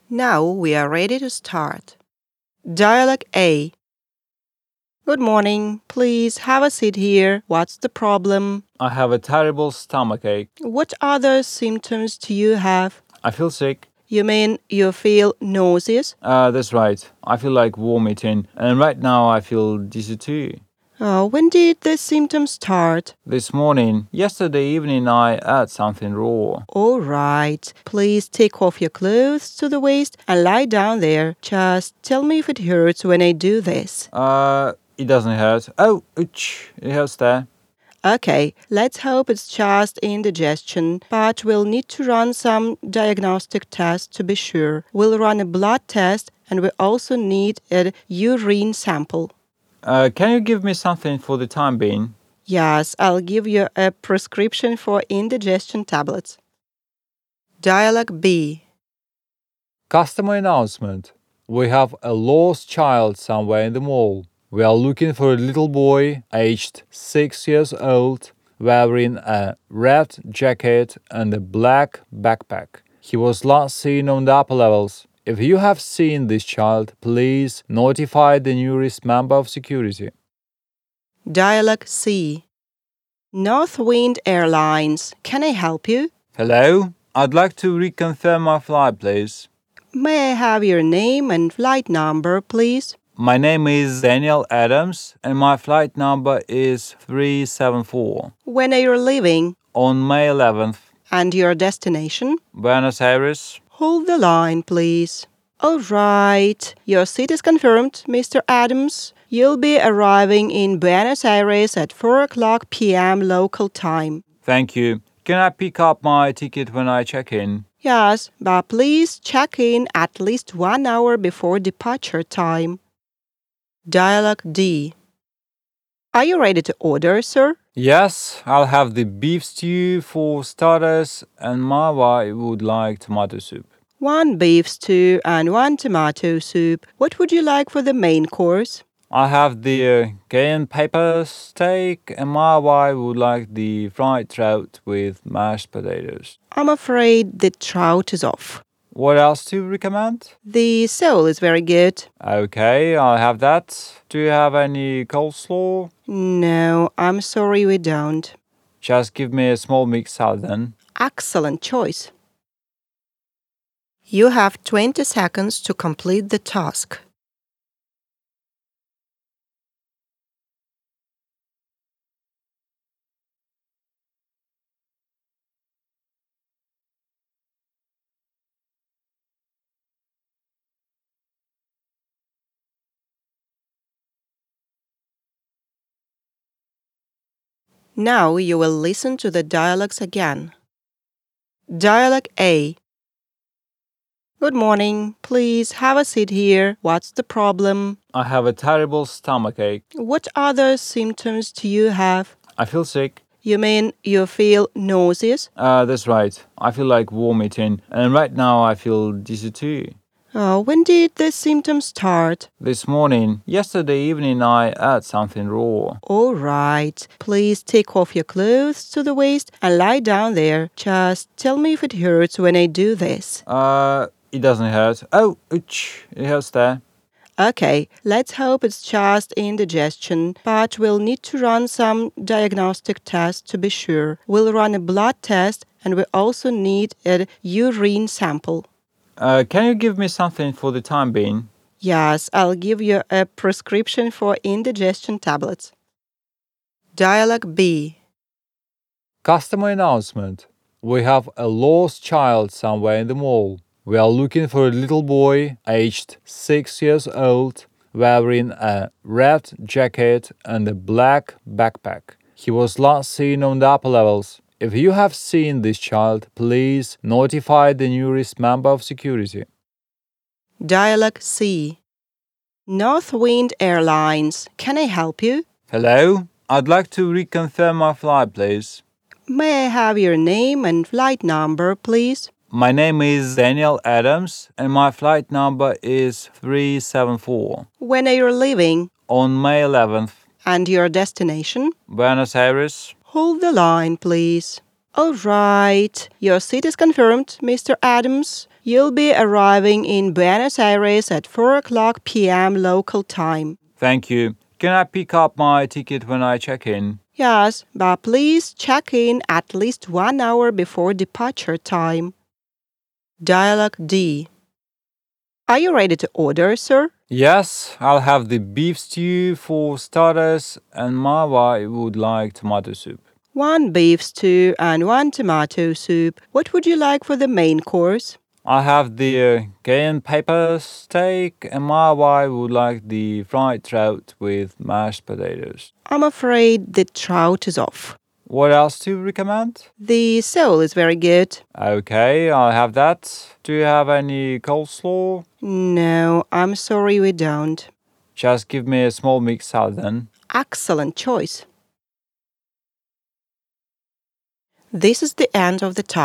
Now we are ready to start. Dialogue A. Good morning. Please have a seat here. What's the problem? I have a terrible stomachache. What other symptoms do you have? I feel sick. You mean you feel nauseous? That's right. I feel like vomiting, and right now I feel dizzy too. When did the symptoms start? This morning, yesterday evening, I ate something raw. All right. Please take off your clothes to the waist and lie down there. Just tell me if it hurts when I do this. It doesn't hurt. Oh, ouch, it hurts there. Okay, let's hope it's just indigestion, but we'll need to run some diagnostic tests to be sure. We'll run a blood test and we also need a urine sample. Can you give me something for the time being? Yes, I'll give you a prescription for indigestion tablets. Dialogue B. Customer announcement. We have a lost child somewhere in the mall. We are looking for a little boy aged 6 years old wearing a red jacket and a black backpack. He was last seen on the upper levels. If you have seen this child, please notify the nearest member of security. Dialogue C. Northwind Airlines. Can I help you? Hello? I'd like to reconfirm my flight, please. May I have your name and flight number, please? My name is Daniel Adams, and my flight number is 374. When are you leaving? On May 11th, And your destination? Buenos Aires. Hold the line, please. All right. Your seat is confirmed, Mr. Adams. You'll be arriving in Buenos Aires at 4 o'clock p.m. local time. Thank you. Can I pick up my ticket when I check in? Yes, but please check in at least 1 hour before departure time. Dialogue D. Are you ready to order, sir? Yes, I'll have the beef stew for starters, and my wife would like tomato soup. 1 beef stew and 1 tomato soup. What would you like for the main course? I'll have the cayenne pepper steak, and my wife would like the fried trout with mashed potatoes. I'm afraid the trout is off. What else do you recommend? The sole is very good. Okay, I'll have that. Do you have any coleslaw? No, I'm sorry we don't. Just give me a small mixed salad then. Excellent choice. You have 20 seconds to complete the task. Now you will listen to the dialogues again. Dialogue A. Good morning. Please have a seat here. What's the problem? I have a terrible stomachache. What other symptoms do you have? I feel sick. You mean you feel nauseous? That's right. I feel like vomiting, and right now I feel dizzy too. When did the symptoms start? This morning, yesterday evening, I ate something raw. All right. Please take off your clothes to the waist and lie down there. Just tell me if it hurts when I do this. It doesn't hurt. Oh, ouch, it hurts there. Okay, let's hope it's just indigestion, but we'll need to run some diagnostic tests to be sure. We'll run a blood test and we also need a urine sample. Can you give me something for the time being? Yes, I'll give you a prescription for indigestion tablets. Dialogue B. Customer announcement. We have a lost child somewhere in the mall. We are looking for a little boy aged 6 years old wearing a red jacket and a black backpack. He was last seen on the upper levels. If you have seen this child, please notify the nearest member of security. Dialogue C. Northwind Airlines. Can I help you? Hello? I'd like to reconfirm my flight, please. May I have your name and flight number, please? My name is Daniel Adams, and my flight number is 374. When are you leaving? On May 11th, And your destination? Buenos Aires. Hold the line, please. All right. Your seat is confirmed, Mr. Adams. You'll be arriving in Buenos Aires at 4 p.m. local time. Thank you. Can I pick up my ticket when I check in? Yes, but please check in at least 1 hour before departure time. Dialogue D. Are you ready to order, sir? Yes, I'll have the beef stew for starters, and my wife would like tomato soup. 1 beef stew and 1 tomato soup. What would you like for the main course? I have the cayenne pepper steak, and my wife would like the fried trout with mashed potatoes. I'm afraid the trout is off. What else do you recommend? The sole is very good. Okay, I'll have that. Do you have any coleslaw? No, I'm sorry we don't. Just give me a small mixed salad then. Excellent choice. This is the end of the task.